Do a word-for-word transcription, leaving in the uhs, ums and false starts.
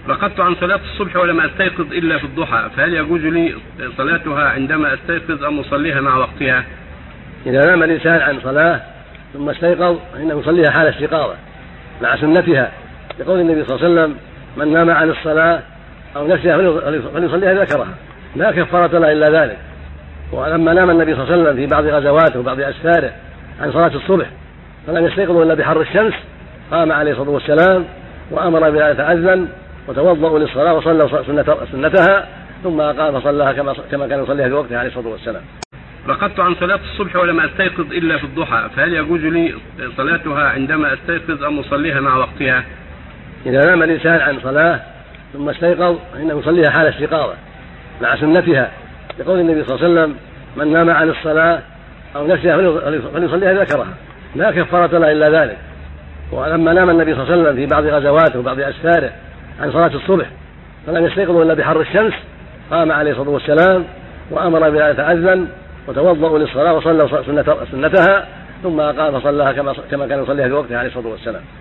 رقدت عن صلاة الصبح ولم أستيقظ إلا في الضحى، فهل يجوز لي صلاتها عندما أستيقظ أم أصليها مع وقتها؟ إذا نام الإنسان عن صلاة ثم استيقظ فإنه يصليها حال استيقاظه مع سنتها، لقول النبي صلى الله عليه وسلم: من نام عن الصلاة أو نسيها فليصليها ذكرها، لا كفارة له إلا ذلك. ولما نام النبي صلى الله عليه وسلم في بعض غزواته وبعض أسفاره عن صلاة الصبح فلم يستيقظوا إلا بحر الشمس، قام عليه الصلاة والسلام وأمر بها يتأذن وتوضأوا للصلاة وصلوا سنتها، ثم قام فصلىها كما كان يصليها في وقتها عليه الصلاة والسلام. رقدت عن صلاة الصبح ولم أستيقظ إلا في الضحى، فهل يجوز لي صلاتها عندما أستيقظ أم أصليها مع وقتها؟ إذا نام الإنسان عن صلاة ثم استيقظ فإنه يصليها حال استيقاظه مع سنتها، لقول النبي صلى الله عليه وسلم: من نام عن الصلاة أو نسيها فليصليها ذكرها، لا كفارة له إلا ذلك. ولما نام النبي صلى الله عليه وسلم في بعض غزواته وبعض أسفاره عن صلاة الصبح فلم يستيقظوا إلا بحر الشمس، قام عليه الصلاة والسلام وأمر بها يتأذن وتوضأوا للصلاة وصلوا سنتها، ثم قام فصلىها كما كان يصليها في وقتها عليه الصلاة والسلام.